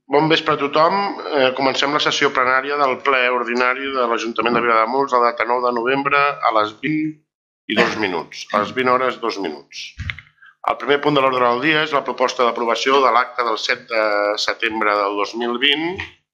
Bon vespre a tothom. Comencem la sessió plenària del ple ordinari de l'Ajuntament de Vilademuls, la data 9 de novembre, a les 20:02. A les 20 hores 2 minuts. El primer punt de l'ordre del dia és la proposta d'aprovació de l'acte del 7 de setembre del 2020.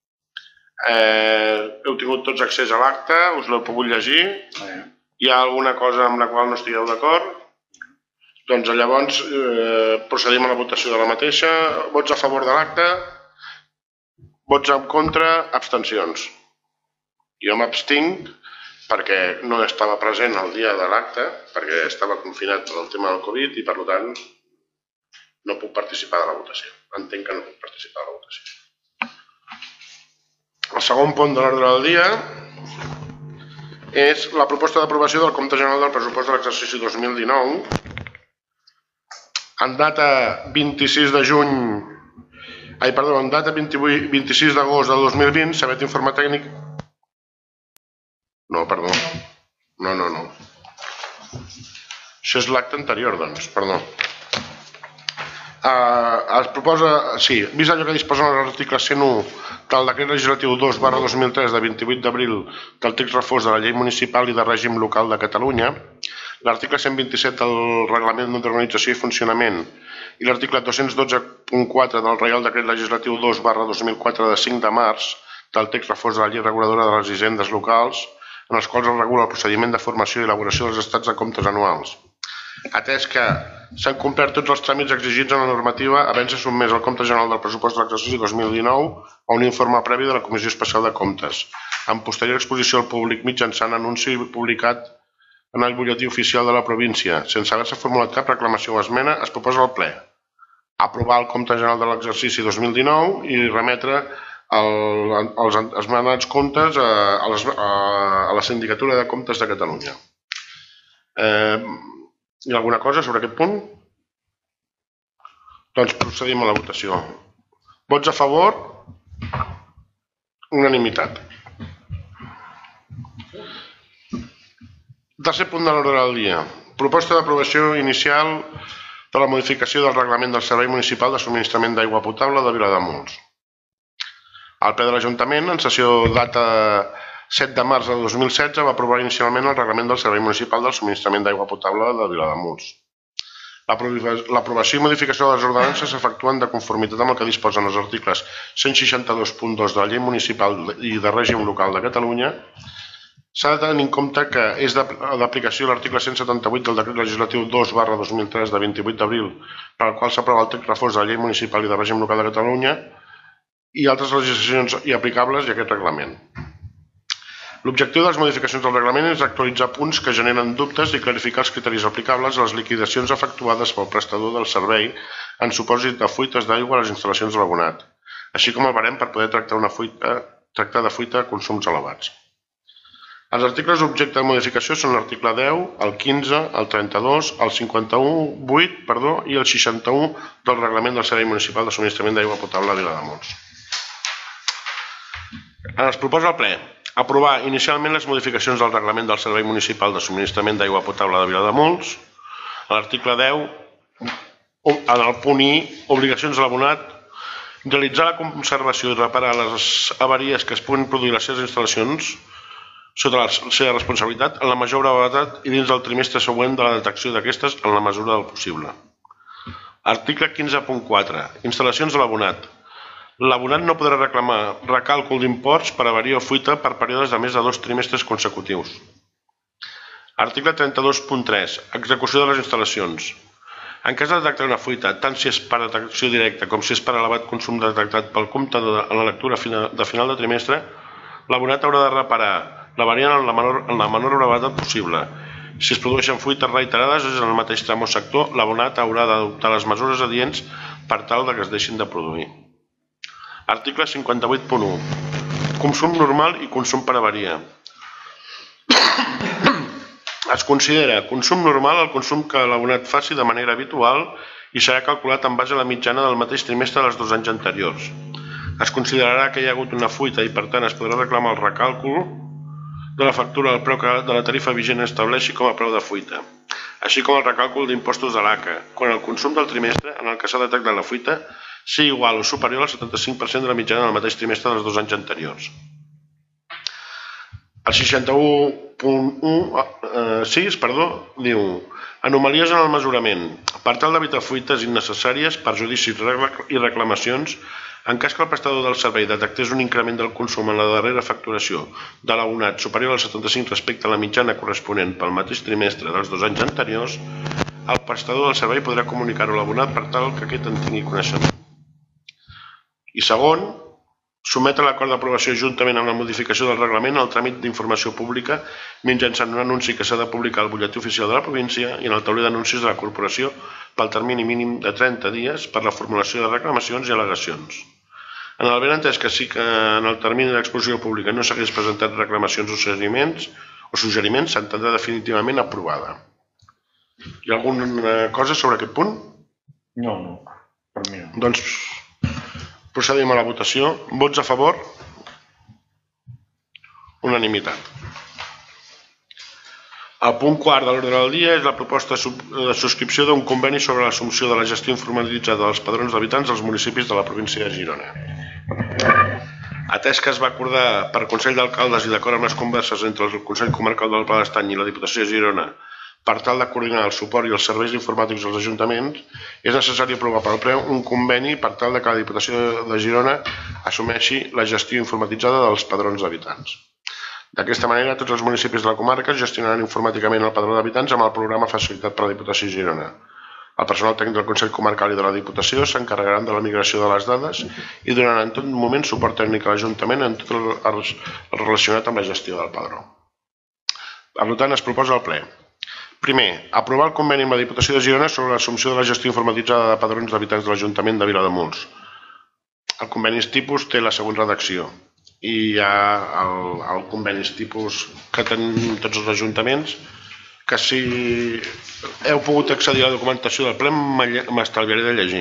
Heu tingut tots accés a l'acte, us l'heu pogut llegir. Hi ha alguna cosa amb la qual no estigueu d'acord? Doncs llavors procedim a la votació de la mateixa. Vots a favor de l'acte? Vots en contra? Abstencions? Jo m'abstinc perquè no estava present el dia de l'acte, perquè estava confinat per el tema del Covid i, per tant, no puc participar de la votació. Entenc que no puc participar de la votació. El segon punt de l'ordre del dia és la proposta d'aprovació del compte general del pressupost de l'exercici 2019 en data 26 de juny, en data 26 d'agost del 2020, sabet informe tècnic. No, perdó. No. Això és l'acte anterior, doncs, perdó. Es proposa, sí, vist allò que disposa l'article 101 del decret legislatiu 2/2003 de 28 d'abril del text refós de la llei municipal i de règim local de Catalunya, l'article 127 del reglament d'organització i funcionament i l'article 212.4 del Reial Decret Legislatiu 2/2004 de 5 de març del text refós de la llei reguladora de les hisendes locals, en els quals es regula el procediment de formació i elaboració dels estats de comptes anuals. Atès que s'han complert tots els tràmits exigits en la normativa, havent-se sotmès al compte general del pressupost de l'exercici 2019 a un informe previ de la Comissió Especial de Comptes, amb posterior exposició al públic mitjançant anunci publicat en el butlletí oficial de la província, sense haver-se formulat cap reclamació o esmena, es proposa al ple aprovar el compte general de l'exercici 2019 i remetre els esmenats comptes a la Sindicatura de Comptes de Catalunya. Hi ha alguna cosa sobre aquest punt? Doncs procedim a la votació. Vots a favor? Unanimitat. Tercer punt de l'ordre del dia. Proposta d'aprovació inicial de la modificació del reglament del Servei Municipal de Subministrament d'Aigua Potable de Vilademuls. El ple de l'Ajuntament, en sessió data 7 de març de 2016, va aprovar inicialment el reglament del Servei Municipal del Subministrament d'Aigua Potable de Vilademuls. L'aprovació i modificació de les ordenances s'efectuen de conformitat amb el que disposen els articles 162.2 de la Llei Municipal i de Règim Local de Catalunya. S'ha de tenir en compte que és d'aplicació l'article 178 del Decret Legislatiu 2/2003 de 28 d'abril, per al qual s'aprova el text refós de la Llei Municipal i de Règim Local de Catalunya i altres legislacions aplicables i aquest reglament. L'objectiu de les modificacions del reglament és actualitzar punts que generen dubtes i clarificar els criteris aplicables a les liquidacions efectuades pel prestador del servei en supòsit de fuites d'aigua a les instal·lacions de l'abonat, així com el barem per poder tractar de fuita a consums elevats. Els articles objecte de modificació són l'article 10, el 15, el 32, el 51.8 i el 61 del Reglament del Servei Municipal de Subministrament d'Aigua Potable a Vilademuls. Es proposa al ple aprovar inicialment les modificacions del Reglament del Servei Municipal de Subministrament d'Aigua Potable de Vilademuls. A l'article 10, en el punt I, obligacions de l'abonat, realitzar la conservació i reparar les avaries que es puguin produir a les seves instal·lacions sota la seva responsabilitat en la major brevetat i dins del trimestre següent de la detecció d'aquestes en la mesura del possible. Article 15.4. Instal·lacions de l'abonat. L'abonat no podrà reclamar recàlcul d'imports per avaria o fuita per períodes de més de 2 trimestres consecutius. Article 32.3. Execució de les instal·lacions. En cas de detectar una fuita, tant si és per detecció directa com si és per elevat consum detectat pel comptador en la lectura de final de trimestre, l'abonat haurà de reparar la variant en la menor brevetat possible. Si es produeixen fuites reiterades en el mateix tram o sector, l'abonat haurà d'adoptar les mesures adients per tal que es deixin de produir. Article 58.1. Consum normal i consum per avaria. Es considera consum normal el consum que l'abonat faci de manera habitual i serà calculat en base a la mitjana del mateix trimestre dels 2 anys anteriors. Es considerarà que hi ha hagut una fuita i, per tant, es podrà reclamar el recàlcul de la factura al preu que de la tarifa vigent estableixi com a preu de fuita, així com el recàlcul d'impostos de l'ACA, quan el consum del trimestre en el que s'ha detectat la fuita sigui igual o superior al 75% de la mitjana del mateix trimestre dels 2 anys anteriors. El 61.6 diu anomalies en el mesurament. Per tal d'evitar fuites innecessàries, perjudicis i reclamacions, en cas que el prestador del servei detectés un increment del consum en la darrera facturació de l'abonat superior al 75 respecte a la mitjana corresponent pel mateix trimestre dels 2 anys anteriors, el prestador del servei podrà comunicar-ho a l'abonat per tal que aquest en tingui coneixement. I segon, sometre l'acord d'aprovació juntament amb la modificació del reglament al tràmit d'informació pública mitjançant un anunci que s'ha de publicar al butlletí oficial de la província i en el tauler d'anuncis de la corporació pel termini mínim de 30 dies per la formulació de reclamacions i al·legacions. En el benentès que sí que en el termini d'exposició pública no s'hagués presentat reclamacions o suggeriments, s'entendrà definitivament aprovada. Hi ha alguna cosa sobre aquest punt? No, per mi no. Doncs procedim a la votació. Vots a favor? Unanimitat. El punt quart de l'ordre del dia és la proposta de subscripció d'un conveni sobre l'assumpció de la gestió informatitzada dels padrons d'habitants dels municipis de la província de Girona. Atès que es va acordar per Consell d'Alcaldes i d'acord amb les converses entre el Consell Comarcal del Pla d'Estany i la Diputació de Girona per tal de coordinar el suport i els serveis informàtics dels ajuntaments, és necessari aprovar pel ple un conveni per tal que la Diputació de Girona assumeixi la gestió informatitzada dels padrons d'habitants. D'aquesta manera, tots els municipis de la comarca gestionaran informàticament el padró d'habitants amb el programa facilitat per la Diputació de Girona. El personal tècnic del Consell Comarcal i de la Diputació s'encarregaran de la migració de les dades i donaran en tot moment suport tècnic a l'Ajuntament en tot el relacionat amb la gestió del padró. Per tant, es proposa al ple. Primer, aprovar el conveni amb la Diputació de Girona sobre l'assumpció de la gestió informatitzada de padrons d'habitants de l'Ajuntament de Vilademuls. El conveni tipus té la següent redacció i hi ha el conveni tipus que tenen tots els ajuntaments, que si heu pogut accedir a la documentació del ple m'estalviaré de llegir.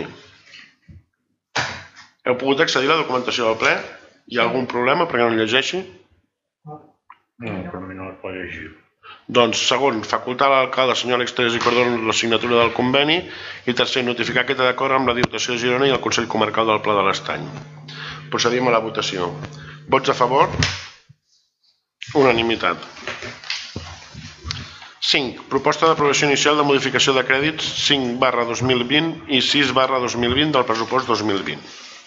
Heu pogut accedir a la documentació del ple? Hi ha algun problema perquè no el llegeixi? No, per mi no el pot llegir. Doncs, segon, facultar a l'alcalde, senyor Àlex Teres i Cordón, la signatura del conveni i tercer, notificar aquest acord amb la Diputació de Girona i el Consell Comarcal del Pla de l'Estany. Procedim a la votació. Vots a favor? Unanimitat. 5. Proposta d'aprovació inicial de modificació de crèdits 5/2020 i 6/2020 del pressupost 2020.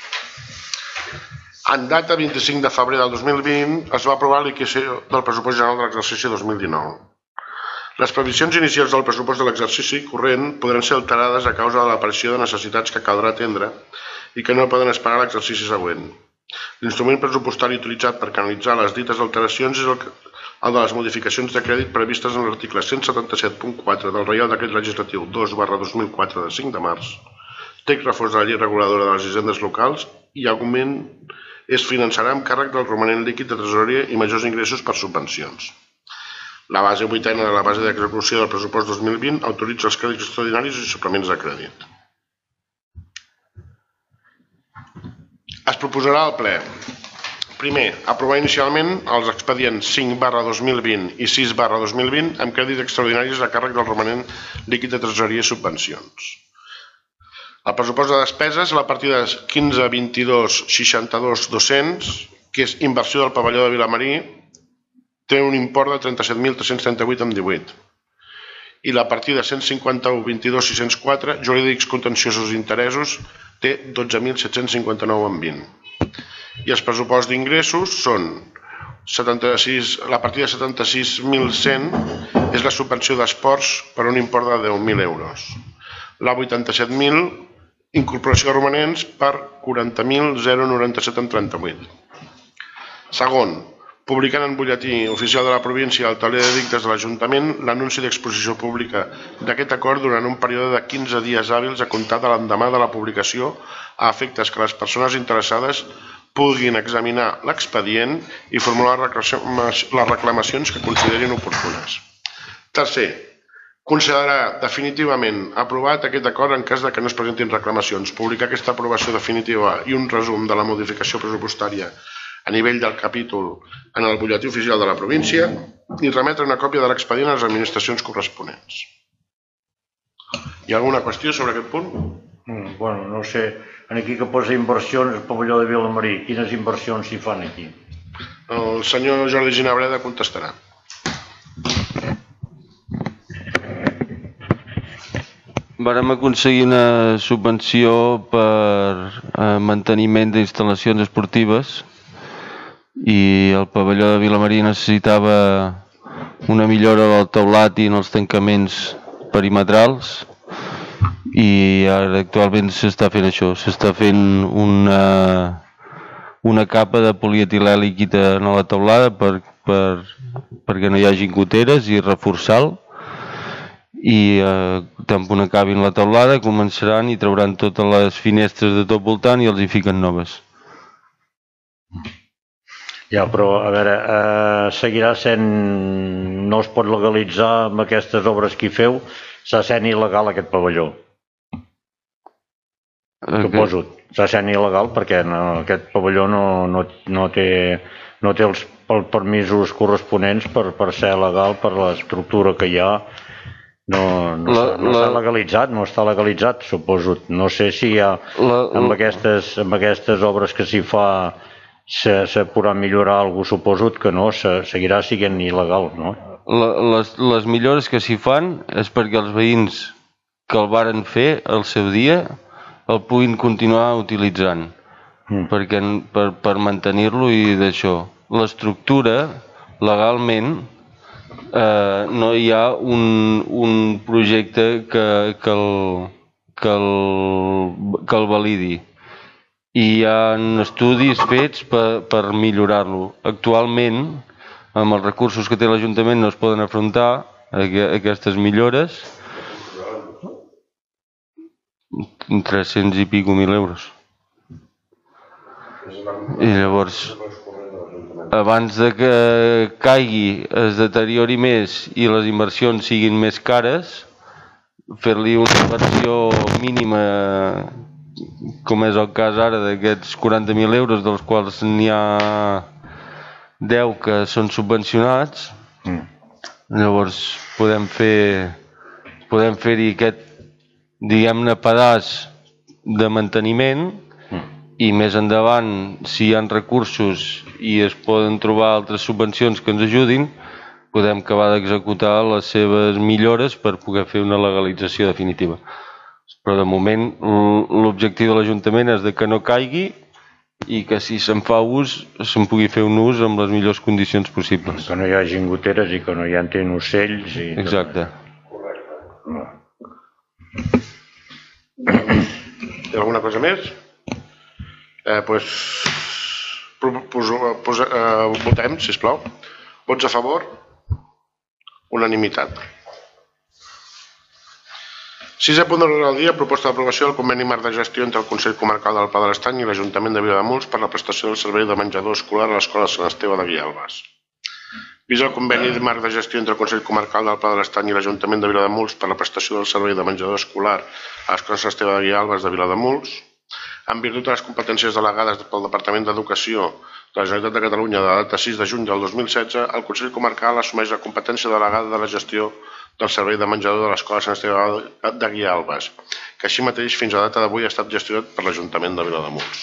En data 25 de febrer del 2020 es va aprovar la liquidació del pressupost general de l'exercici 2019. Les previsions inicials del pressupost de l'exercici corrent podran ser alterades a causa de l'aparició de necessitats que caldrà atendre i que no poden esperar l'exercici següent. L'instrument pressupostari utilitzat per canalitzar les dites alteracions és el de les modificacions de crèdit previstes en l'article 177.4 del Reial Decret Legislatiu 2/2004 de 5 de març, text refós de la Llei Reguladora de les Hisendes Locals i augment es finançarà amb càrrec del romanent líquid de tresoreria i majors ingressos per subvencions. La base 8ª de la base d'execució del pressupost 2020 autoritza els crèdits extraordinaris i suplements de crèdit. Es proposarà al ple. Primer, aprovar inicialment els expedients 5/2020 i 6/2020 amb crèdits extraordinaris a càrrec del romanent líquid de tresoreria i subvencions. El pressupost de despeses, la partida 15.22.62.200, que és inversió del pavelló de Vilamarí, té un import de 37.338,18. I la partida 151.22.604, jurídics contenciosos i interessos, té 12.759,20. I els pressuposts d'ingressos són la partida 76.100 és la subvenció d'esports per un import de 10.000 euros. La 87.000 incorporació de romanents per 40.097,38. Segon, publicant en butlletí oficial de la província i al tauler d'edictes de l'Ajuntament l'anunci d'exposició pública d'aquest acord durant un període de 15 dies hàbils a comptar de l'endemà de la publicació a efectes que les persones interessades puguin examinar l'expedient i formular les reclamacions que considerin oportunes. Tercer, considerar definitivament aprovat aquest acord en cas que no es presentin reclamacions, publicar aquesta aprovació definitiva i un resum de la modificació pressupostària a nivell del capítol en el butlletí oficial de la província i remetre una còpia de l'expedient a les administracions corresponents. Hi ha alguna qüestió sobre aquest punt? Bueno, no sé, aquí que posa inversions al pavelló de Vilamarí, quines inversions s'hi fan aquí? El senyor Jordi Ginabreda contestarà. Vàrem aconseguir una subvenció per manteniment d'instal·lacions esportives i el pavelló de Vilamarí necessitava una millora del teulat i en els tancaments perimetrals i ara actualment s'està fent això, s'està fent una capa de polietilè líquid a la teulada perquè no hi hagi goteres i reforçar-lo i tan punt acabin la teulada començaran i trauran totes les finestres de tot voltant i els hi fiquen noves. Ja, però a veure, seguirà sent, no es pot legalitzar amb aquestes obres que hi feu, s'ha sent il·legal aquest pavelló. Suposo, s'ha sent il·legal perquè aquest pavelló no té els permisos corresponents per ser legal per l'estructura que hi ha. No està legalitzat, suposo. No sé si hi ha, amb aquestes obres que s'hi fa se podrà millorar alguna cosa, suposo que no, seguirà sent il·legal, no? Les millores que s'hi fan és perquè els veïns que el varen fer al seu dia el puguin continuar utilitzant per mantenir-lo i d'això. L'estructura, legalment, no hi ha un projecte que el validi i hi ha estudis fets per millorar-lo. Actualment, amb els recursos que té l'Ajuntament no es poden afrontar aquestes millores, 300 i pico mil euros. I llavors, abans de que caigui, es deteriori més i les inversions siguin més cares, fer-li una inversió mínima, com és el cas ara d'aquests 40.000 euros, dels quals n'hi ha 10 que són subvencionats, llavors podem fer-hi aquest, diguem-ne, pedaç de manteniment i més endavant, si hi ha recursos i es poden trobar altres subvencions que ens ajudin, podem acabar d'executar les seves millores per poder fer una legalització definitiva. Però de moment l'objectiu de l'Ajuntament és que no caigui i que si se'n fa ús, se'n pugui fer un ús amb les millors condicions possibles. Que no hi hagi goteres i que no hi entrin ocells. Exacte. Té alguna cosa més? Votem, sisplau. Vots a favor? Unanimitat. 6è punt de l'ordre del dia, proposta d'aprovació del conveni marc de gestió entre el Consell Comarcal del Pla de l'Estany i l'Ajuntament de Vilademuls per la prestació del servei de menjador escolar a l'Escola Sant Esteve de Guialbes. Vist el conveni marc de gestió entre el Consell Comarcal del Pla de l'Estany i l'Ajuntament de Vilademuls per la prestació del servei de menjador escolar a l'Escola Sant Esteve de Guialbes de Vilademuls, en virtut de les competències delegades pel Departament d'Educació de la Generalitat de Catalunya de data 6 de juny del 2016, el Consell Comarcal assumeix la competència delegada de la gestió del servei de menjador de l'Escola Sant Esteve de Guialbes, que així mateix fins a data d'avui ha estat gestionat per l'Ajuntament de Vilademuls.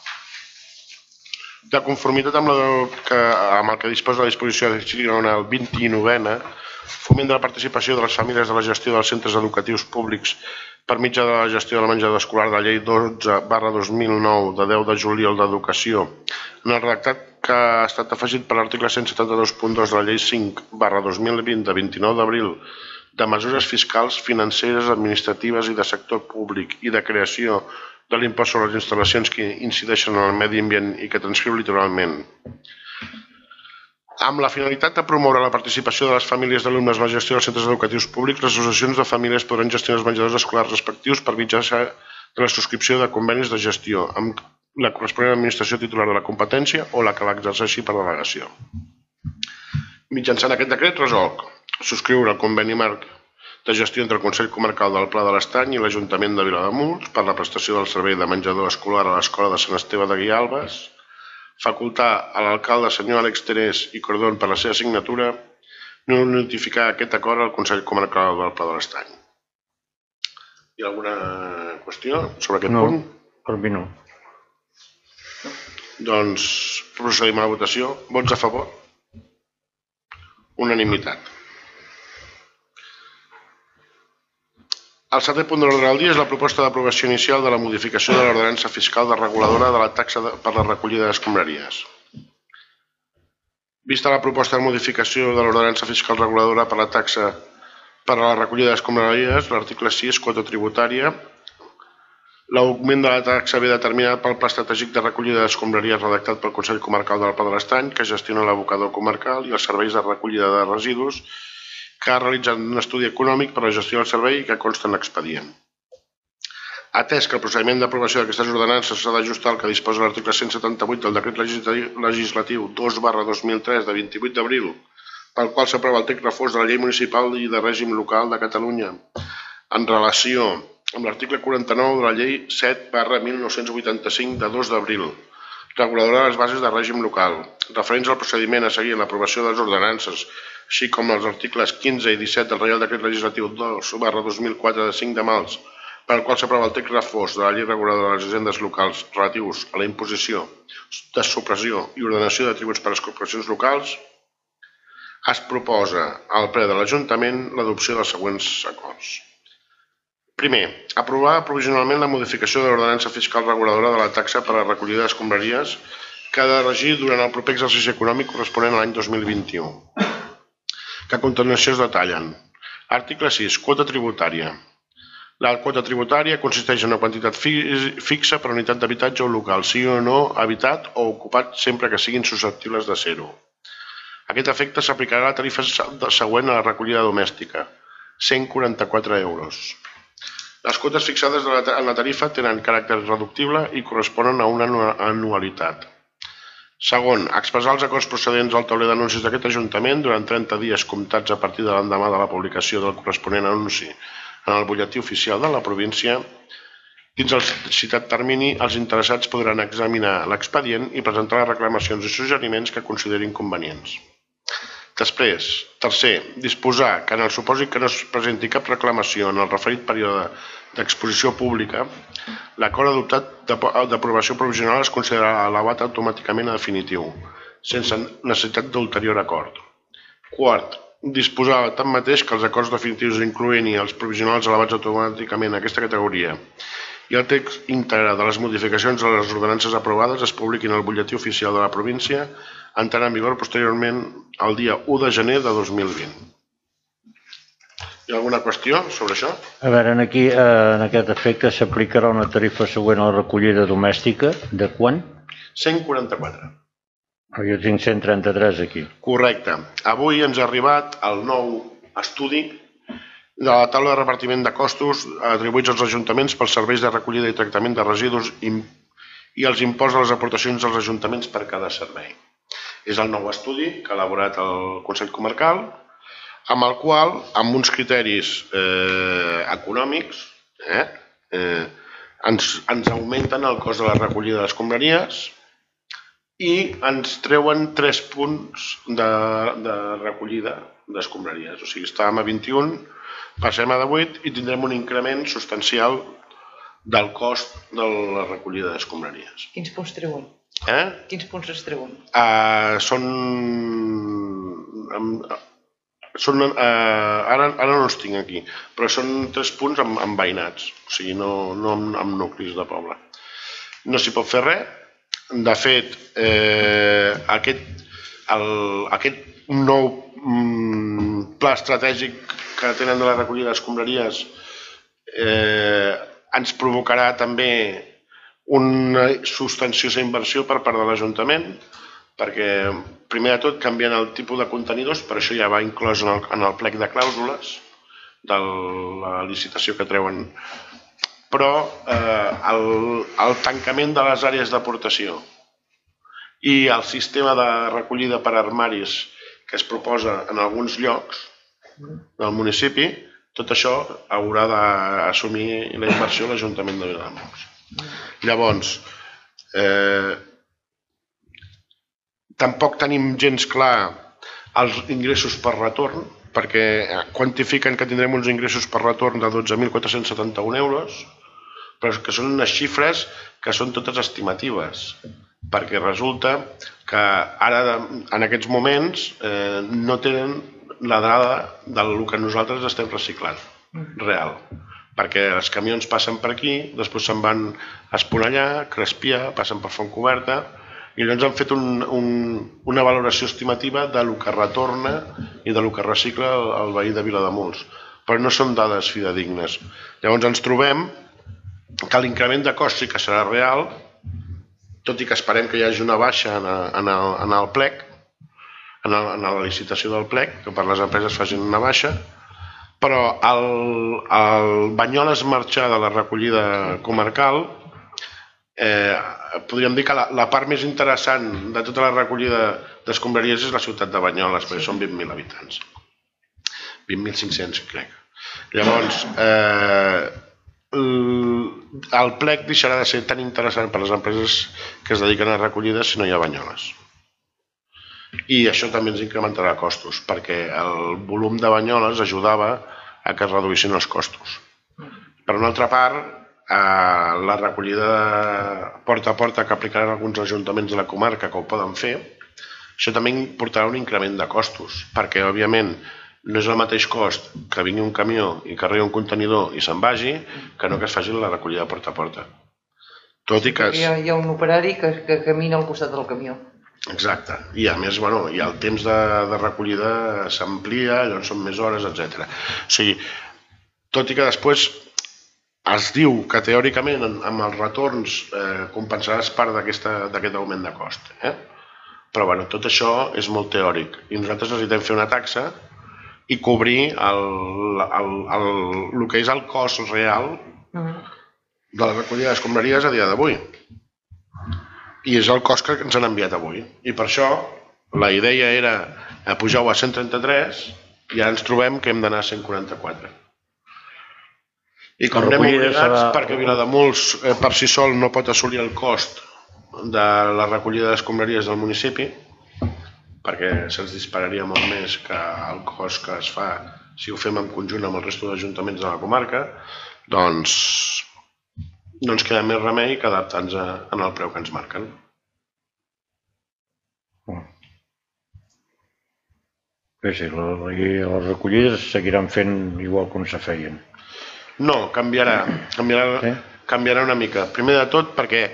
De conformitat amb el que disposa la disposició addicional 29ª, foment de la participació de les famílies de la gestió dels centres educatius públics per mitjà de la gestió del menjador escolar de la llei 12/2009 de 10 de juliol d'Educació, en el redactat que ha estat afegit per l'article 172.2 de la llei 5/2020 de 29 d'abril de mesures fiscals, financeres, administratives i de sector públic i de creació de l'impost sobre les instal·lacions que incideixen en el medi ambient i que transcriu literalment. Amb la finalitat de promoure la participació de les famílies d'alumnes en la gestió dels centres educatius públics, les associacions de famílies podran gestionar els menjadors escolars respectius per mitjà de la subscripció de convenis de gestió amb la corresponent administració titular de la competència o la que l'exerceixi per delegació. Mitjançant aquest decret resolc subscriure el conveni marc de gestió entre el Consell Comarcal del Pla de l'Estany i l'Ajuntament de Vilademuls per la prestació del servei de menjador escolar a l'Escola de Sant Esteve de Guialbes, facultar a l'alcalde senyor Àlex Terés i Cordón per la seva signatura notificar aquest acord al Consell Comarcal del Pla de l'Estany. Hi ha alguna qüestió sobre aquest No, punt? per mi no. Doncs procedim a la votació. Vots a favor? Unanimitat. El setè punt de l'ordre del dia és la proposta d'aprovació inicial de la modificació de l'ordenança fiscal de reguladora de la taxa per la recollida d'escombraries. Vista la proposta de modificació de l'ordenança fiscal reguladora per la taxa per a la recollida d'escombraries, l'article 6, quota tributària, l'augment de la taxa ve determinat pel Pla Estratègic de Recollida d'Escombraries redactat pel Consell Comarcal del Pla de l'Estany, que gestiona l'abocador comarcal i els serveis de recollida de residus, que ha realitzat un estudi econòmic per a la gestió del servei i que consta en l'expedient. Atès que el procediment d'aprovació d'aquestes ordenances s'ha d'ajustar al que disposa l'article 178 del Decret Legislatiu 2/2003 de 28 d'abril, pel qual s'aprova el text refós de la Llei Municipal i de Règim Local de Catalunya en relació amb l'article 49 de la Llei 7/1985 de 2 d'abril, reguladora de les bases de règim local, referents al procediment a seguir en l'aprovació de les ordenances, així com els articles 15 i 17 del Reial Decret Legislatiu 2/2004 de 5 de març, per al qual s'aprova el text refós de la Llei Reguladora de les Hisendes Locals relatius a la imposició, de supressió i ordenació de tributs per a les corporacions locals, es proposa al ple de l'Ajuntament l'adopció dels següents acords. Primer, aprovar provisionalment la modificació de l'ordenança fiscal reguladora de la taxa per a la recollida d'escombraries que ha de regir durant el proper exercici econòmic corresponent a l'any 2021, que a continuació es detallen. Article 6. Quota tributària. La quota tributària consisteix en una quantitat fixa per unitat d'habitatge o local, sigui o no habitat o ocupat sempre que siguin susceptibles de ser-ho. Aquest efecte s'aplicarà a la tarifa següent a la recollida domèstica, 144 euros. Les quotes fixades en la tarifa tenen caràcter reductible i corresponen a una anualitat. Segon, expressar els acords procedents al tauler d'anuncis d'aquest Ajuntament durant 30 dies comptats a partir de l'endemà de la publicació del corresponent anunci en el butlletí oficial de la província. Dins el citat termini, els interessats podran examinar l'expedient i presentar les reclamacions i suggeriments que considerin convenients. Després, tercer, disposar que en el supòsit que no es presenti cap reclamació en el referit període d'exposició pública, l'acord adoptat d'aprovació provisional es considerarà elevat automàticament a definitiu, sense necessitat d'ulterior acord. Quart, disposar tanmateix que els acords definitius incloent-hi els provisionals elevats automàticament a aquesta categoria i el text íntegre de les modificacions de les ordenances aprovades es publiquin al butlletí oficial de la província entrant en vigor posteriorment el dia 1 de gener de 2020. Hi ha alguna qüestió sobre això? A veure, aquí, en aquest efecte, s'aplicarà una tarifa següent a la recollida domèstica. De quan? 144. Jo tinc 133 aquí. Correcte. Avui ens ha arribat el nou estudi de la taula de repartiment de costos atribuïts als ajuntaments pels serveis de recollida i tractament de residus i els imports de les aportacions dels ajuntaments per cada servei. És el nou estudi que ha elaborat el Consell Comarcal, amb el qual, amb uns criteris econòmics, ens augmenten el cost de la recollida d'escombraries i ens treuen 3 punts de recollida d'escombraries. O sigui, estàvem a 21, passem a 18 i tindrem un increment substancial del cost de la recollida d'escombraries. Quins punts treuen? Quins punts es treuen? Ara no els tinc aquí, però són 3 punts amb veïnats, o sigui, no amb nuclis de poble. No s'hi pot fer res. De fet, aquest nou pla estratègic que tenen de la recollida d'escombraries ens provocarà també una substanciosa inversió per part de l'Ajuntament, perquè primer de tot canvien el tipus de contenidors, per això ja va inclòs en el plec de clàusules de la licitació que treuen, però el tancament de les àrees d'aportació i el sistema de recollida per armaris que es proposa en alguns llocs del municipi, tot això haurà d'assumir la inversió a l'Ajuntament de Vilademuls. Llavors, tampoc tenim gens clar els ingressos per retorn, perquè quantifiquen que tindrem uns ingressos per retorn de 12.471 euros, però que són unes xifres que són totes estimatives, perquè resulta que ara, en aquests moments, no tenen la dada del que nosaltres estem reciclant, real. Perquè els camions passen per aquí, després se'n van a Esponellà, Crespià, passen per Fontcoberta, i llavors han fet una valoració estimativa del que retorna i del que recicla el veí de Vilademuls. Però no són dades fidedignes. Llavors ens trobem que l'increment de cost sí que serà real, tot i que esperem que hi hagi una baixa en el plec, en la licitació del plec, que per les empreses facin una baixa, però el Banyoles marxar de la recollida comarcal, podríem dir que la part més interessant de tota la recollida d'escombraries és la ciutat de Banyoles, perquè són 20.000 habitants. 20.500, crec. Llavors, el plec deixarà de ser tan interessant per a les empreses que es dediquen a recollida si no hi ha Banyoles. I això també ens incrementarà costos, perquè el volum de Banyoles ajudava a que es reduïssin els costos. Per una altra part, la recollida porta a porta que aplicaran alguns ajuntaments de la comarca que ho poden fer, això també portarà un increment de costos, perquè, òbviament, no és el mateix cost que vingui un camió i carregui un contenidor i se'n vagi, que no que es faci la recollida porta a porta. Tot i que... Hi ha un operari que camina al costat del camió. Exacte. I a més, el temps de recollida s'amplia, llavors són més hores, etc. O sigui, tot i que després es diu que teòricament amb els retorns compensaràs part d'aquest augment de cost. Però tot això és molt teòric i nosaltres necessitem fer una taxa i cobrir el que és el cost real de la recollida d'escombraries a dia d'avui. I és el cost que ens han enviat avui. I per això la idea era pujar-ho a 133 i ara ens trobem que hem d'anar a 144. I com anem obligats, perquè Vilademuls per si sol no pot assolir el cost de la recollida d'escombraries del municipi, perquè se'ns dispararia molt més que el cost que es fa si ho fem en conjunt amb el resto d'ajuntaments de la comarca, doncs no ens queda més remei que adaptar-nos en el preu que ens marquen. Sí, les recollides seguiran fent igual com se feien. No, canviarà una mica. Primer de tot perquè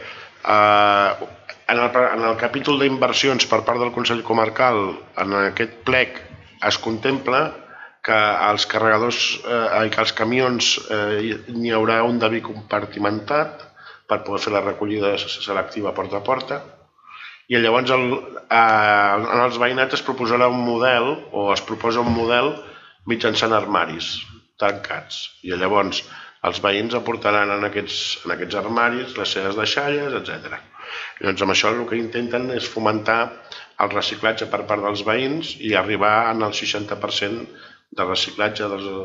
en el capítol d'inversions per part del Consell Comarcal, en aquest plec es contempla que als carregadors i que als camions n'hi haurà un de vi compartimentat per poder fer la recollida selectiva porta a porta, i llavors en els veïnats es proposarà un model o es proposa un model mitjançant armaris tancats, i llavors els veïns aportaran en aquests armaris les seves deixalles, etc. Llavors amb això el que intenten és fomentar el reciclatge per part dels veïns i arribar al 60% de reciclatge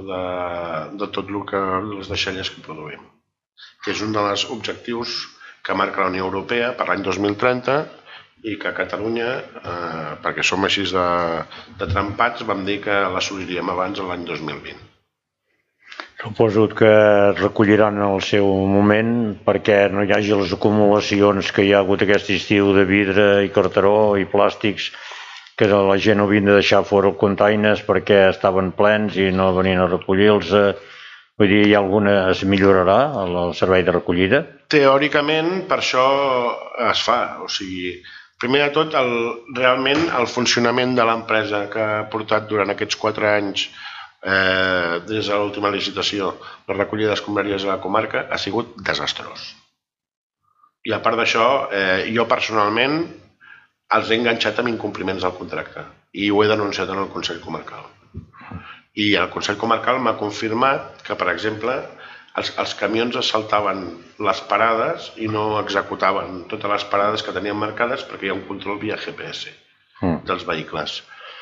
de tot el que les deixalles que produïm, que és un dels objectius que marca la Unió Europea per l'any 2030 i que a Catalunya, perquè som així de trempats, vam dir que l'assoliríem abans de l'any 2020. Suposo que es recolliran en el seu moment perquè no hi hagi les acumulacions que hi ha hagut aquest estiu de vidre i cartró i plàstics que la gent ho havien de deixar fora els containers perquè estaven plens i no venien a recollir-los. Vull dir, es millorarà el servei de recollida? Teòricament, per això es fa. O sigui, primer de tot, realment el funcionament de l'empresa que ha portat durant aquests 4 anys des de l'última licitació la recollida d'escombraries a la comarca ha sigut desastrós. I a part d'això, jo personalment els he enganxat amb incompliments del contracte i ho he denunciat en el Consell Comarcal. I el Consell Comarcal m'ha confirmat que, per exemple, els camions es saltaven les parades i no executaven totes les parades que tenien marcades perquè hi ha un control via GPS dels vehicles.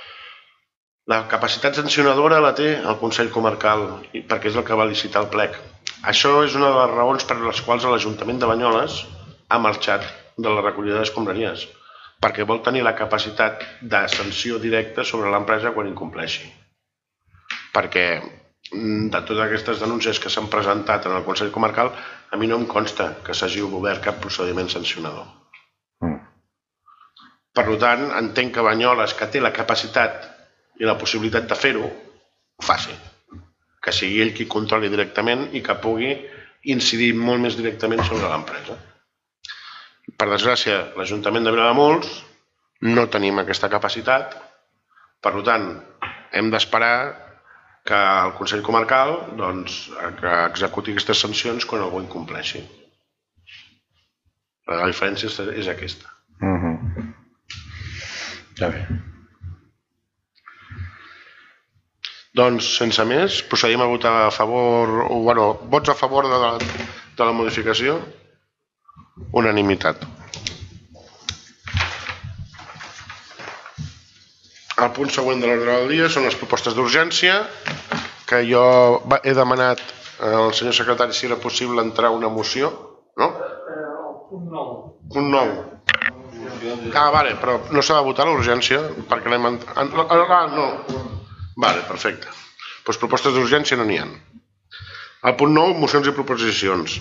La capacitat sancionadora la té el Consell Comarcal, perquè és el que va licitar el plec. Això és una de les raons per les quals l'Ajuntament de Banyoles ha marxat de la recollida d'escombraries, perquè vol tenir la capacitat de sanció directa sobre l'empresa quan incompleixi. perquè de totes aquestes denúncies que s'han presentat en el Consell Comarcal, a mi no em consta que s'hagi obert cap procediment sancionador. Per tant, entenc que Banyoles, que té la capacitat i la possibilitat de fer-ho, ho faci. Que sigui ell qui controli directament i que pugui incidir molt més directament sobre l'empresa. Per desgràcia, l'Ajuntament de Vilademuls no tenim aquesta capacitat, per tant, hem d'esperar que el Consell Comarcal executi aquestes sancions quan algú incompleixi. La diferència és aquesta. Està bé. Doncs, sense més, procedim a votar a favor, vots a favor de la modificació? Unanimitat. El punt següent de l'ordre del dia són les propostes d'urgència, que jo he demanat al senyor secretari si era possible entrar una moció, no? Punt 9. Punt 9. Vale, però no s'ha de votar l'urgència, perquè l'hem... no. Vale, perfecte. Doncs propostes d'urgència no n'hi ha. El punt 9, mocions i proposicions.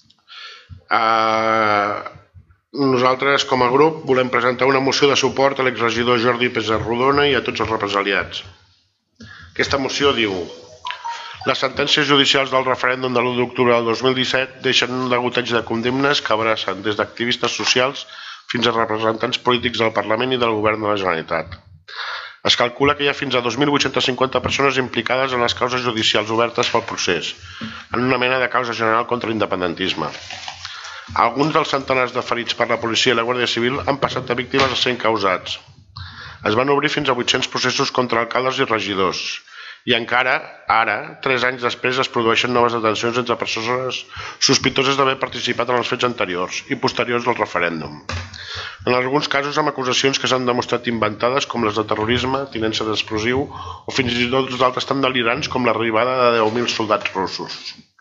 Nosaltres, com a grup, volem presentar una moció de suport a l'exregidor Jordi Pessarrodona i a tots els represaliats. Aquesta moció diu: les sentències judicials del referèndum de l'1 d'octubre del 2017 deixen un degoteig de condemnes que abracen des d'activistes socials fins a representants polítics del Parlament i del Govern de la Generalitat. Es calcula que hi ha fins a 2.850 persones implicades en les causes judicials obertes pel procés, en una mena de causa general contra l'independentisme. Alguns dels centenars de ferits per la policia i la Guàrdia Civil han passat de víctimes a ser encausats. Es van obrir fins a 800 processos contra alcaldes i regidors. I encara, ara, 3 anys després, es produeixen noves detencions entre persones sospitoses d'haver participat en els fets anteriors i posteriors al referèndum. En alguns casos amb acusacions que s'han demostrat inventades, com les de terrorisme, tinença d'explosiu, o fins i tot d'altres tan delirants com l'arribada de 10.000 soldats russos.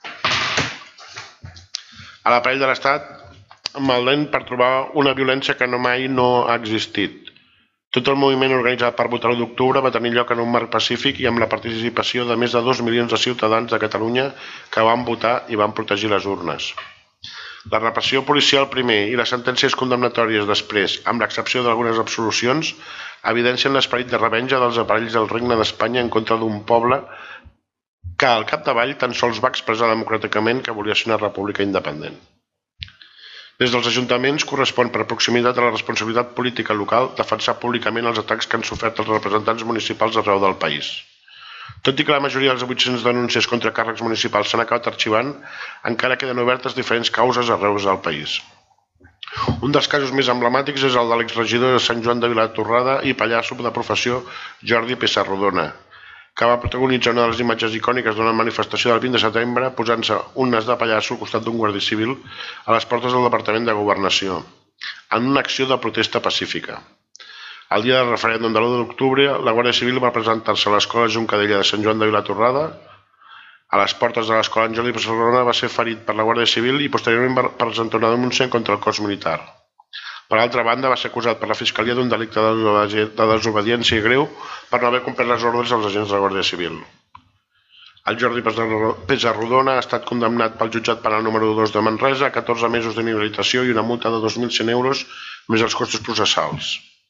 A l'aparell de l'Estat maldent per trobar una violència que mai no ha existit. Tot el moviment organitzat per votar l'1 d'octubre va tenir lloc en un marc pacífic i amb la participació de més de 2 milions de ciutadans de Catalunya que van votar i van protegir les urnes. La repressió policial primer i les sentències condemnatòries després, amb l'excepció d'algunes absolucions, evidencien l'esperit de revenja dels aparells del Regne d'Espanya en contra d'un poble que al capdavall tan sols va expressar democràticament que volia ser una república independent. Des dels ajuntaments correspon per proximitat a la responsabilitat política local defensar públicament els atacs que han sofert els representants municipals arreu del país. Tot i que la majoria dels 800 denúncies contra càrrecs municipals s'han acabat arxivant, encara queden obertes diferents causes arreu del país. Un dels casos més emblemàtics és el de l'exregidor de Sant Joan de Vilatorrada i pallasso de professió Jordi Pessarrodona, que va protagonitzar una de les imatges icòniques d'una manifestació del 20 de setembre posant-se un nas de pallasso al costat d'un guàrdia civil a les portes del Departament de Governació, en una acció de protesta pacífica. El dia del referèndum de l'1 d'octubre, la Guàrdia Civil va presentar-se a l'Escola Juncadella de Sant Joan de Vilatorrada. A les portes de l'escola, en Jordi Pessarrodona va ser ferit per la Guàrdia Civil i posteriorment va presentar una denúncia contra el cos militar. Per altra banda, va ser acusat per la Fiscalia d'un delicte de desobediència greu per no haver complert les ordres als agents de la Guàrdia Civil. El Jordi Pessarrodona ha estat condemnat pel jutjat penal número 2 de Manresa a 14 mesos d'inhabilitació i una multa de 2.100 euros més els costos processals.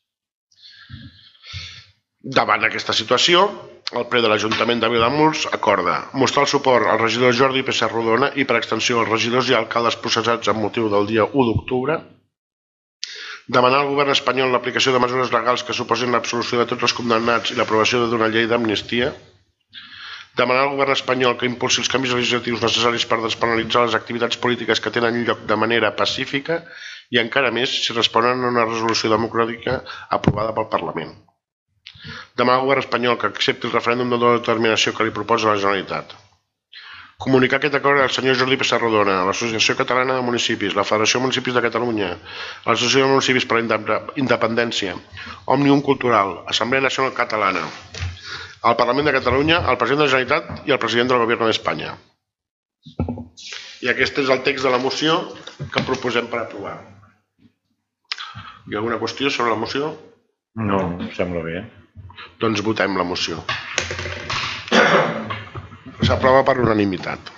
Davant aquesta situació, el ple de l'Ajuntament de Vilademuls acorda mostrar el suport al regidor Jordi Pessarrodona i per extensió als regidors i alcaldes processats amb motiu del dia 1 d'octubre, demanar al govern espanyol l'aplicació de mesures legals que suposin l'absolució de tots els condemnats i l'aprovació d'una llei d'amnistia, demanar al govern espanyol que impulsi els canvis legislatius necessaris per despenalitzar les activitats polítiques que tenen lloc de manera pacífica i encara més si responen a una resolució democràtica aprovada pel Parlament. Demanar al govern espanyol que accepti el referèndum d'autodeterminació que li proposa la Generalitat. Comunicar aquest acord al senyor Jordi Pessarrodona, a l'Associació Catalana de Municipis, la Federació de Municipis de Catalunya, l'Associació de Municipis per la Independència, Òmnium Cultural, Assemblea Nacional Catalana, al Parlament de Catalunya, al President de la Generalitat i al President del Govern d'Espanya. I aquest és el text de la moció que proposem per aprovar. Hi ha alguna qüestió sobre la moció? No, em sembla bé. Doncs votem la moció. s'aprova per unanimitat.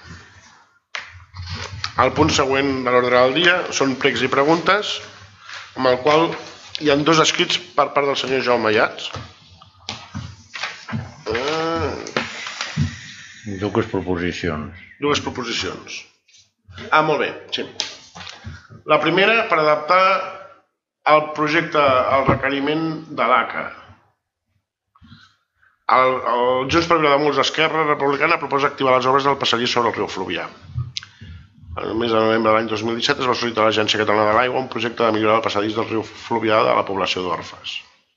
El punt següent de l'ordre del dia són pregs i preguntes, amb el qual hi ha 2 escrits per part del senyor Jaume Llats. Dues proposicions. 2 proposicions. Molt bé, sí. La primera, per adaptar el projecte al requeriment de l'ACA. El Junts per Vilademuls d'Esquerra Republicana proposa activar les obres del passadís sobre el riu Fluvià. El mes de novembre de l'any 2017 es va sol·licitar a l'Agència Catalana de l'Aigua un projecte de millorar el passadís del riu Fluvià de la població d'Orfes.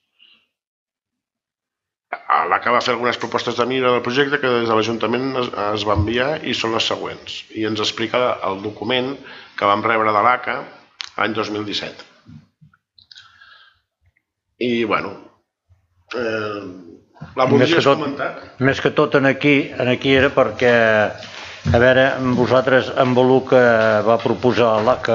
L'ACA va fer algunes propostes de millora del projecte que des de l'Ajuntament es va enviar i són les següents. I ens explica el document que vam rebre de l'ACA l'any 2017. I, bueno, la voldries comentar? Més que tot aquí era perquè, a veure, vosaltres amb el que va proposar l'ACA,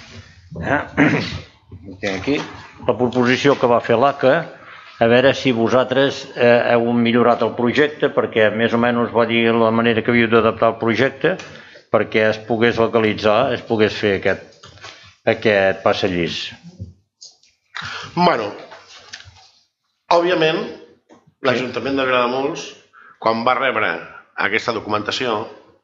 aquí, la proposició que va fer l'ACA, a veure si vosaltres heu millorat el projecte, perquè més o menys va dir la manera que havíeu d'adaptar el projecte perquè es pogués localitzar, es pogués fer aquest passadís. Bueno, òbviament, l'Ajuntament de Vilademuls, quan va rebre aquesta documentació,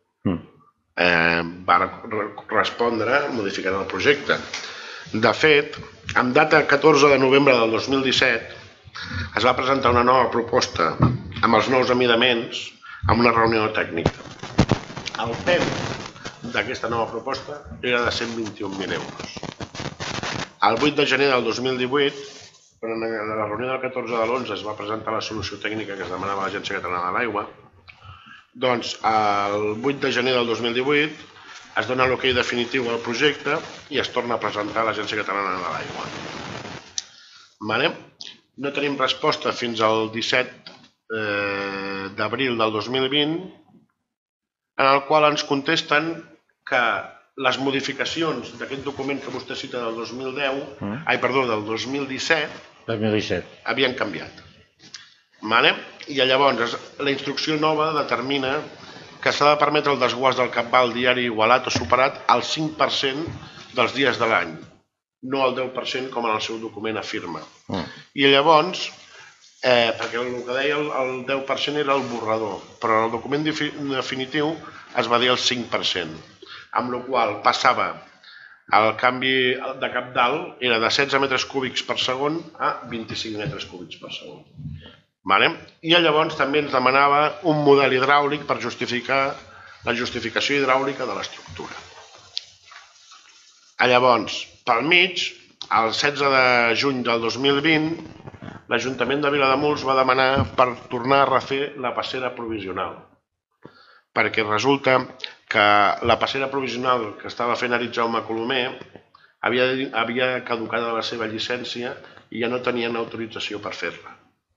va respondre modificant el projecte. De fet, en data 14 de novembre del 2017, es va presentar una nova proposta amb els nous amidaments en una reunió tècnica. El preu d'aquesta nova proposta era de 121.000 euros. El 8 de gener del 2018, quan en la reunió del 14 de l'11 es va presentar la solució tècnica que es demanava a l'Agència Catalana de l'Aigua, doncs el 8 de gener del 2018 es dona l'ok definitiu al projecte i es torna a presentar a l'Agència Catalana de l'Aigua. No tenim resposta fins al 17 d'abril del 2020, en el qual ens contesten que les modificacions d'aquest document que vostè cita del 2017 havien canviat. I llavors la instrucció nova determina que s'ha de permetre el desguàs del cabal diari igualat o superat al 5% dels dies de l'any, no al 10% com en el seu document afirma. I llavors, perquè el que deia el 10% era el borrador, però en el document definitiu es va dir el 5%, amb la qual passava el canvi de cabdal era de 16 metres cúbics per segon a 25 metres cúbics per segon. I llavors també ens demanava un model hidràulic per justificar la justificació hidràulica de l'estructura. Llavors, pel mig, el 16 de juny del 2020, l'Ajuntament de Vilademuls va demanar per tornar a refer la passera provisional, perquè resulta que la passera provisional que estava fent Arit Jaume Colomer havia caducat la seva llicència i ja no tenien autorització per fer-la.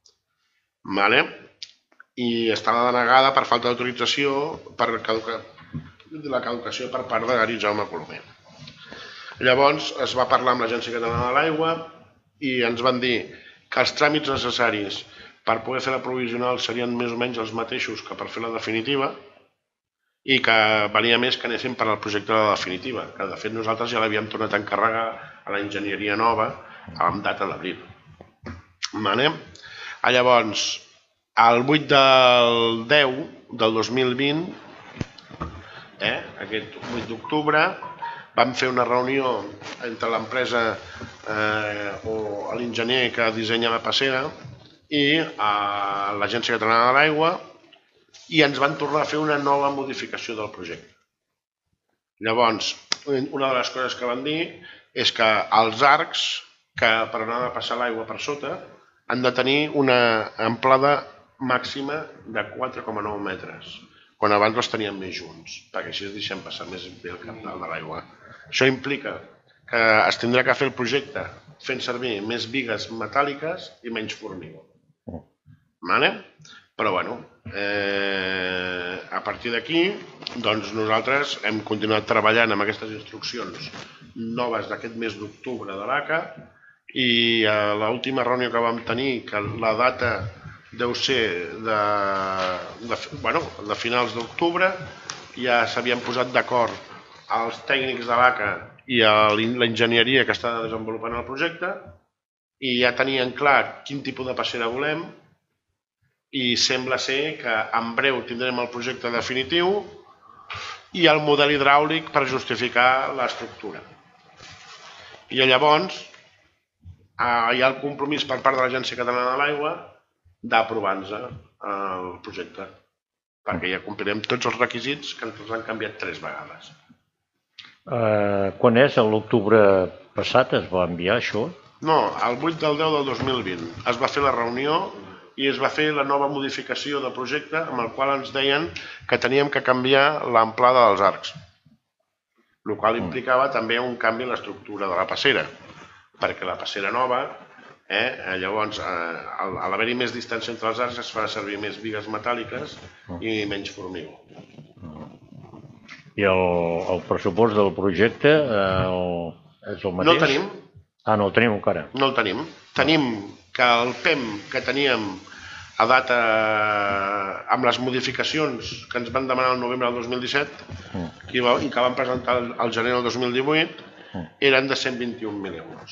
I estava denegada per falta d'autorització per la caducació per part d'Arit Jaume Colomer. Llavors es va parlar amb l'Agència Catalana de l'Aigua i ens van dir que els tràmits necessaris per poder fer la provisional serien més o menys els mateixos que per fer la definitiva i que valia més que anessin per al projecte de la definitiva, que de fet nosaltres ja l'havíem tornat a encarregar a la enginyeria nova amb data d'abril. Llavors, el 8 del 10 del 2020, aquest 8 d'octubre, vam fer una reunió entre l'empresa o l'enginyer que dissenya la passera i l'Agència Catalana de l'Aigua i ens van tornar a fer una nova modificació del projecte. Llavors, una de les coses que van dir és que els arcs que per anar a passar l'aigua per sota han de tenir una amplada màxima de 4,9 metres, quan abans els teníem més junts, perquè així es deixem passar més bé el cabdal de l'aigua. Això implica que es tindrà que fer el projecte fent servir més bigues metàl·liques i menys formigó. Però, bueno, a partir d'aquí, doncs nosaltres hem continuat treballant amb aquestes instruccions noves d'aquest mes d'octubre de l'ACA i a l'última reunió que vam tenir, que la data deu ser de finals d'octubre, ja s'havien posat d'acord els tècnics de l'ACA i l'enginyeria que està desenvolupant el projecte i ja tenien clar quin tipus de passera volem i sembla ser que en breu tindrem el projecte definitiu i el model hidràulic per justificar l'estructura. I llavors hi ha el compromís per part de l'Agència Catalana de l'Aigua d'aprovar-nos el projecte, perquè ja complirem tots els requisits que ens han canviat 3 vegades. Quan és? L'octubre passat es va enviar això? No, el 8 del 10 del 2020 es va fer la reunió i es va fer la nova modificació del projecte amb el qual ens deien que teníem que canviar l'amplada dels arcs, el qual implicava també un canvi en l'estructura de la passera, perquè la passera nova, llavors, a l'haver-hi més distància entre els arcs es farà servir més bigues metàl·liques i menys formigó. I el pressupost del projecte és el mateix? No el tenim. No el tenim encara? No el tenim. Tenim que el PEM que teníem a data amb les modificacions que ens van demanar el novembre del 2017 i que van presentar al gener del 2018 eren de 121.000 euros.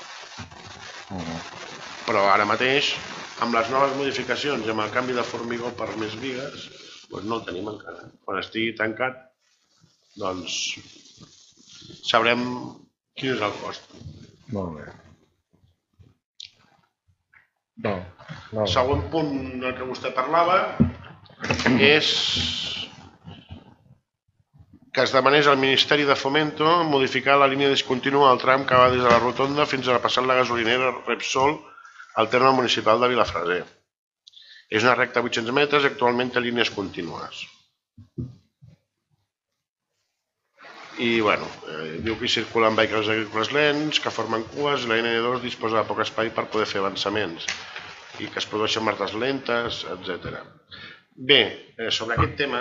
Però ara mateix, amb les noves modificacions i amb el canvi de formigó per més bigues, no el tenim encara. Quan estigui tancat, doncs sabrem quin és el cost. Molt bé. El següent punt del que vostè parlava és que es demanés al Ministeri de Fomento modificar la línia discontínua del tram que va des de la rotonda fins a passar la gasolinera Repsol al terme municipal de Vilafreser. És una recta de 800 metres i actualment té línies contínues. I, diu que hi circulen vehicles agrícoles lents, que formen cues i la N2 disposa de poc espai per poder fer avançaments i que es produeixen marques lentes, etc. Bé, sobre aquest tema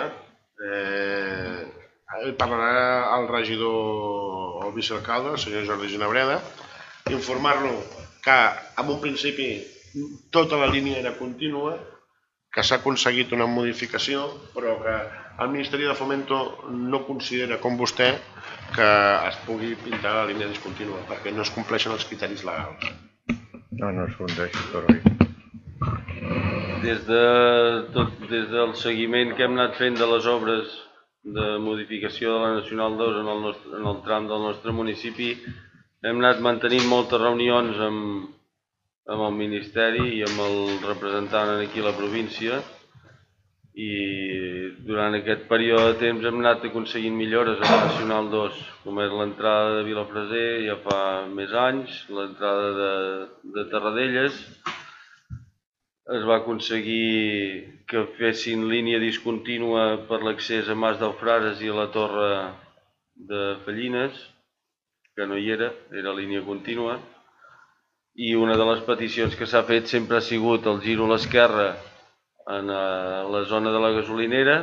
parlarà el regidor, el vicealcalde, el senyor Jordi Ginabreda, informar-lo que en un principi tota la línia era contínua, que s'ha aconseguit una modificació, però que el Ministeri de Fomento no considera, com vostè, que es pugui pintar la línia discontínua, perquè no es compleixen els criteris legals. No es compleix, correcte. Des del seguiment que hem anat fent de les obres de modificació de la Nacional 2 en el tram del nostre municipi, hem anat mantenint moltes reunions amb el Ministeri i amb el representant aquí a la província i durant aquest període de temps hem anat aconseguint millores a la Nacional 2, com és l'entrada de Vilafreser ja fa més anys, l'entrada de Terradelles. Es va aconseguir que fessin línia discontínua per l'accés a Mas del Frares i a la Torre de Fallines, que no hi era línia contínua. I una de les peticions que s'ha fet sempre ha sigut el giro a l'esquerra en la zona de la gasolinera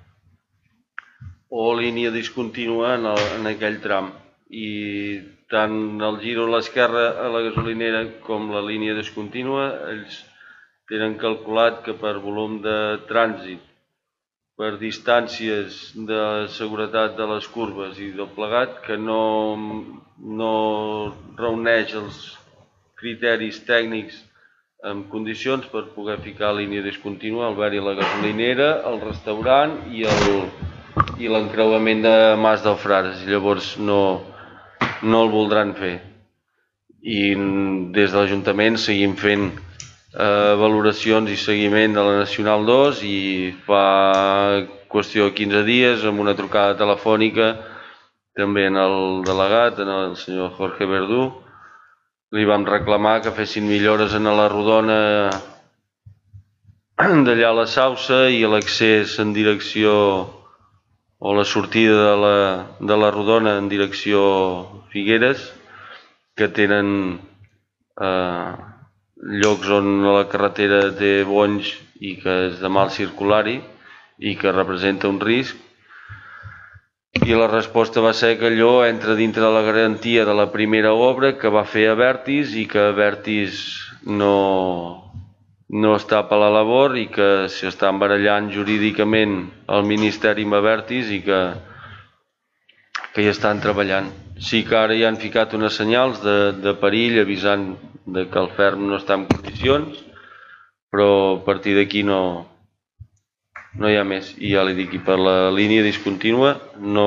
o línia discontínua en aquell tram. I tant el giro a l'esquerra a la gasolinera com la línia discontínua, ells tenen calculat que per volum de trànsit, per distàncies de seguretat de les curves i del plegat, que no reuneix els criteris tècnics en condicions per poder ficar línia discontínua al barri de la gasolinera, el restaurant i l'encreuament de Mas del Frares. Llavors no el voldran fer. I des de l'Ajuntament seguim fent valoracions i seguiment de la Nacional 2 i fa qüestió de 15 dies amb una trucada telefònica també en el delegat, en el senyor Jorge Verdú, li vam reclamar que fessin millores en la rodona d'allà a la Sausa i l'accés en direcció o la sortida de la rodona en direcció Figueres, que tenen llocs on la carretera té bonys i que és de mal circular-hi i que representa un risc. I la resposta va ser que allò entra dintre de la garantia de la primera obra que va fer Abertis i que Abertis no no està per la labor i que s'estan barallant jurídicament el Ministeri amb Abertis i que hi estan treballant. Sí que ara hi han ficat unes senyals de perill avisant que el ferm no està en condicions, però a partir d'aquí no hi ha més. I ja li dic, i per la línia discontínua no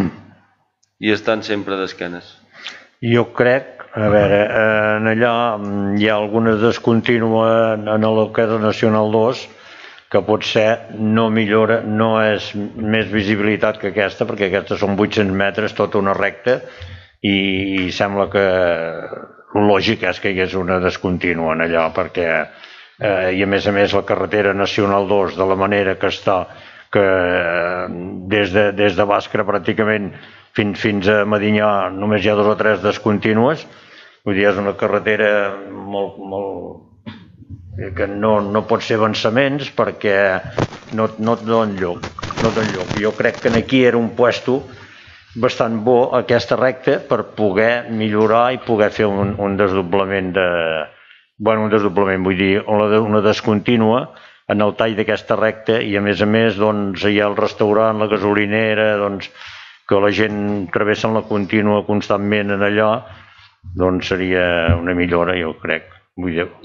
hi estan sempre d'esquenes. Jo crec, a veure, en allà hi ha alguna descontínua en el que és la Nacional 2 que potser no millora, no és més visibilitat que aquesta, perquè aquesta són 800 metres, tota una recta, i sembla que el lògic és que hi hagués una descontínua en allà, perquè i a més la carretera Nacional 2 de la manera que està, que des de Bàscara pràcticament fins a Medinyà només hi ha 2 o 3 descontínues, vull dir, és una carretera molt que no pot ser avançaments perquè no et donen lloc. Jo crec que aquí era un puesto bastant bo aquesta recta per poder millorar i poder fer un desdoblament un desdoblament, vull dir, una descontínua en el tall d'aquesta recta i a més doncs hi ha el restaurant, la gasolinera, doncs que la gent travessa la contínua constantment en allò, doncs seria una millora, jo crec. Vull dir,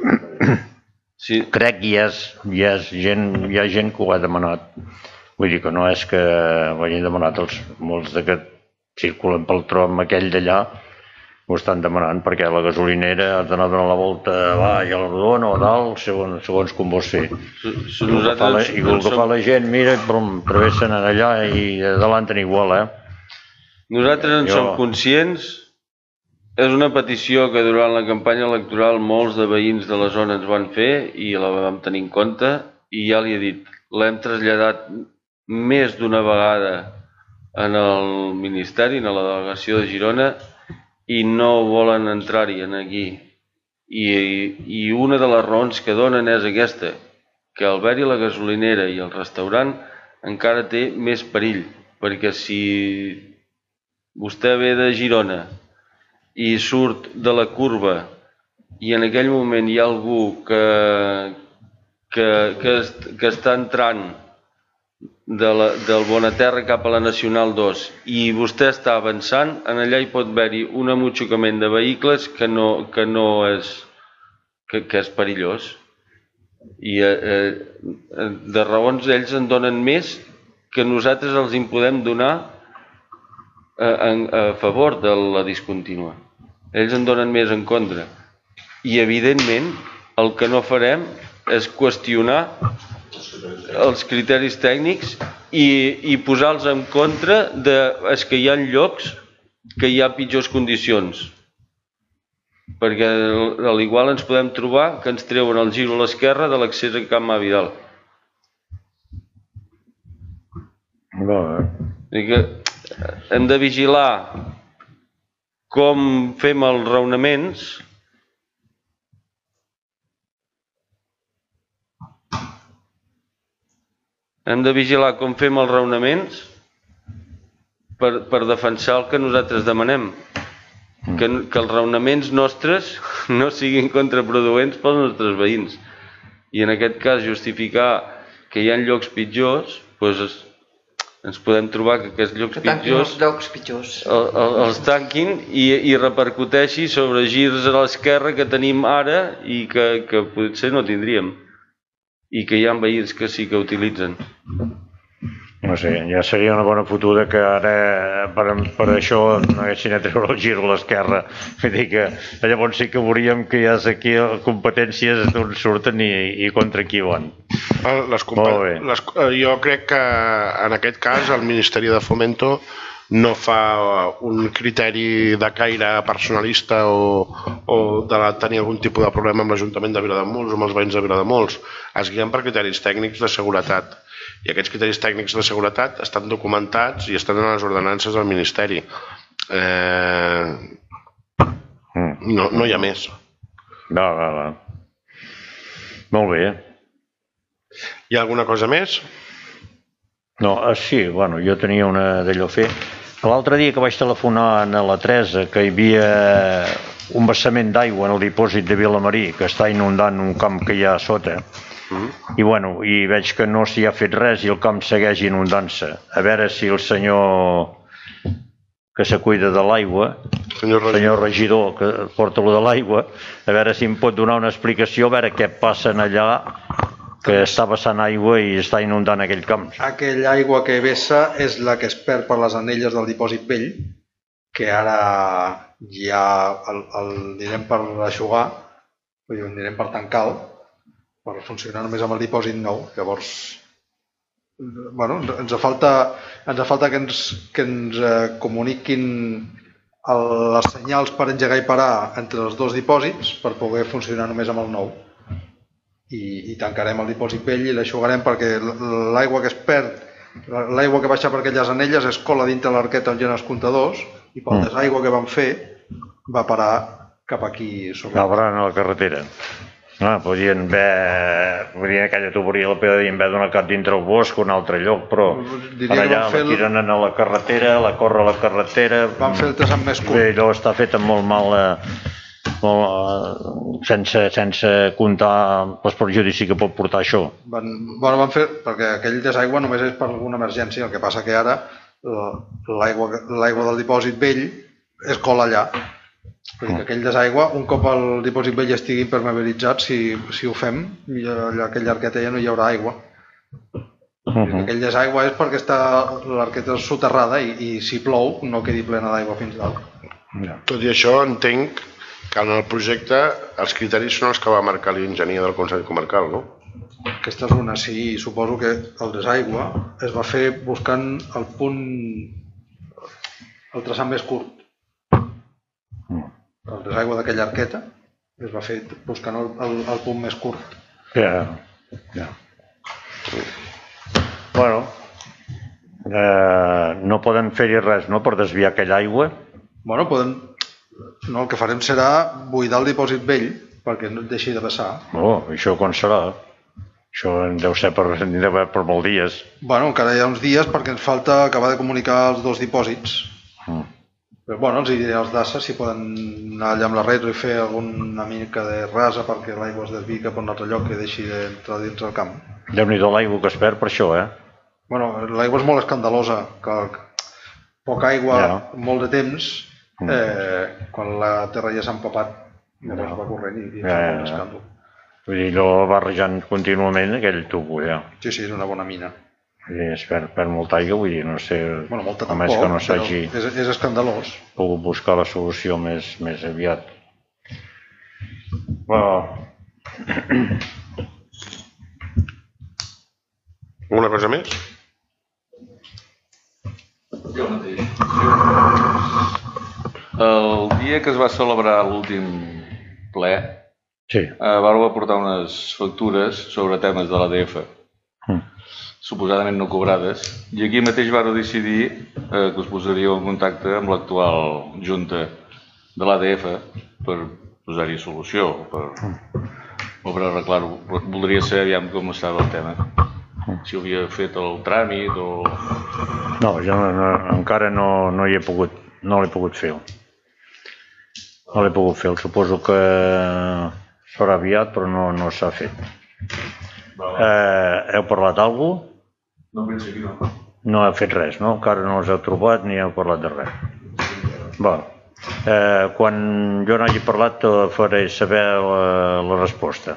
sí. Crec que hi ha gent que ho ha demanat. Vull dir que no és que ho hagin demanat molts que circulen pel tram aquell d'allà, ho estan demanant perquè la gasolinera has d'anar a donar la volta avall a la rodona o dalt, segons com vols fer. I el que fa la gent, mira, travessen allà i adelanten igual, Nosaltres en som conscients. És una petició que durant la campanya electoral molts de veïns de la zona ens van fer i la vam tenir en compte i ja li he dit, l'hem traslladat més d'una vegada en el Ministeri, en la delegació de Girona, i no volen entrar-hi aquí. I una de les raons que donen és aquesta, que al haver-hi la gasolinera i el restaurant encara té més perill, perquè si vostè ve de Girona i surt de la curva i en aquell moment hi ha algú que està entrant del Bonaterra cap a la Nacional 2 i vostè està avançant, en allà hi pot haver-hi un amotxocament de vehicles que és perillós. I de raons ells en donen més que nosaltres els en podem donar a favor de la discontínua. Ells en donen més en contra. I evidentment el que no farem és qüestionar els criteris tècnics i posar-los en contra és que hi ha llocs que hi ha pitjors condicions. Perquè a l'igual ens podem trobar que ens treuen el giro a l'esquerra de l'accés a Can Vidal. Hem de vigilar com fem els raonaments per defensar el que nosaltres demanem. Que els raonaments nostres no siguin contraproduents pels nostres veïns. I en aquest cas justificar que hi ha llocs pitjors, doncs ens podem trobar que aquests llocs pitjors els tanquin i repercuteixi sobre girs a l'esquerra que tenim ara i que potser no tindríem. I que hi ha veïns que sí que utilitzen. No sé, ja seria una bona fotuda que ara per això no haguessin a treure el gir a l'esquerra. Vull dir que llavors sí que veuríem que ja aquí les competències d'on surten i contra qui van. Jo crec que en aquest cas el Ministeri de Fomento no fa un criteri de caire personalista o de tenir algun tipus de problema amb l'Ajuntament de Vilademuls o amb els veïns de Vilademuls. Es guien per criteris tècnics de seguretat. I aquests criteris tècnics de seguretat estan documentats i estan en les ordenances del Ministeri. No hi ha més. Va. Molt bé. Hi ha alguna cosa més? No, sí, bueno, jo tenia una d'allò a fer. L'altre dia que vaig telefonar a la Teresa, que hi havia un vessament d'aigua en el dipòsit de Vilamarí que està inundant un camp que hi ha a sota i veig que no s'hi ha fet res i el camp segueix inundant-se. A veure si el senyor que se cuida de l'aigua, el senyor regidor que porta lo de l'aigua, a veure si em pot donar una explicació, a veure què passa allà que està vessant aigua i està inundant aquell camp. Aquella aigua que vessa és la que es perd per les anelles del dipòsit vell, que ara ja el anirem per eixugar, el anirem per tancar-lo, per funcionar només amb el dipòsit nou. Llavors, ens falta que ens comuniquin les senyals per engegar i parar entre els dos dipòsits per poder funcionar només amb el nou. I tancarem el dipòsit vell i l'eixugarem perquè l'aigua que es perd, l'aigua que baixa per aquelles anelles es cola dintre l'arqueta on hi ha els comptadors i pel desaigua que vam fer va parar cap aquí sobre. Acabaran a la carretera. Podrien aquella tuberia la podrien haver donat cap dintre el bosc o un altre lloc, però allà la tiren a la carretera, la corre a la carretera. Van fer el traçat més curt. Allò està fet amb molt mal, sense comptar el perjudici que pot portar això. Van fer, perquè aquell desaigua només és per alguna emergència, el que passa que ara l'aigua del dipòsit vell es cola allà. Perquè aquell desaigua, un cop el dipòsit vell estigui impermeabilitzat, si ho fem, aquella arqueta ja no hi haurà aigua. Aquell desaigua és perquè està l'arqueta soterrada i si plou no quedi plena d'aigua fins dalt. Tot i això, entenc que en el projecte els criteris són els que va marcar l'enginyer del Consell Comarcal, no? Aquesta zona sí, suposo que el desaigua es va fer buscant el punt, el traçat més curt. El desaigua d'aquella arqueta es va fer buscant el punt més curt. Bueno, no poden fer-hi res, no?, per desviar aquella aigua? Bueno, el que farem serà buidar el dipòsit vell perquè no et deixi de vessar. Això quan serà? Això deu ser per molts dies. Bueno, encara hi ha uns dies perquè ens falta acabar de comunicar els dos dipòsits. Però els diré als DASA si poden anar allà amb la retro i fer alguna mica de rasa perquè l'aigua es desviï cap a un altre lloc que deixi d'entrar dins del camp. Déu-n'hi-do l'aigua que es perd per això, Bueno, l'aigua és molt escandalosa, que poca aigua, molt de temps, quan la terra ja s'ha empapat, llavors va corrent i fa molt escàndol. Vull dir, allò barrejant contínuament aquell tubo, Sí, és una bona mina. Es perd molta aigua, vull dir, no sé, molta a més que no s'hagi és escandalós. Pogut buscar la solució més aviat. Alguna cosa més? Jo mateix. El dia que es va celebrar l'últim ple, vau aportar unes factures sobre temes de l'ADF, suposadament no cobrades, i aquí mateix vau decidir que us posaríeu en contacte amb l'actual junta de l'ADF per posar-hi solució o per arreglar-ho. Voldria saber com estava el tema. Si havia fet el tràmit o... No, jo encara no l'he pogut fer. No l'he pogut fer, suposo que serà aviat, però no s'ha fet. Heu parlat alguna cosa? No, penso que no. No heu fet res, no? Encara no us heu trobat ni heu parlat de res. Quan jo n'hagi parlat faré saber la resposta.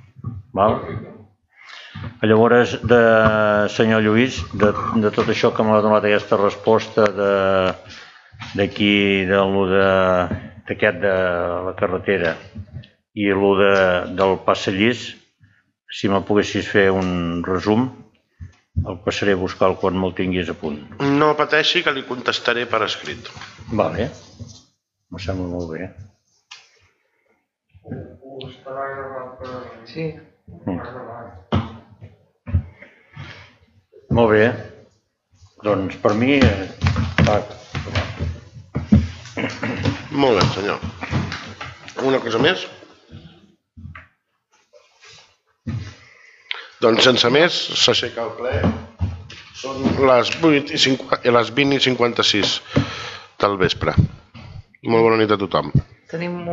Llavors, senyor Lluís, de tot això que m'ha donat aquesta resposta d'aquí, d'aquest de la carretera i del Passallís, si me poguessis fer un resum, el passaré a buscar quan me'l tinguis a punt. No pateixi, que li contestaré per escrit. Vale, em sembla molt bé. Sí. Molt bé, doncs per mi... Molt bé, senyor. Alguna cosa més? Doncs sense més, s'aixeca el ple. Són les 20:56 del vespre. Molt bona nit a tothom. Tenim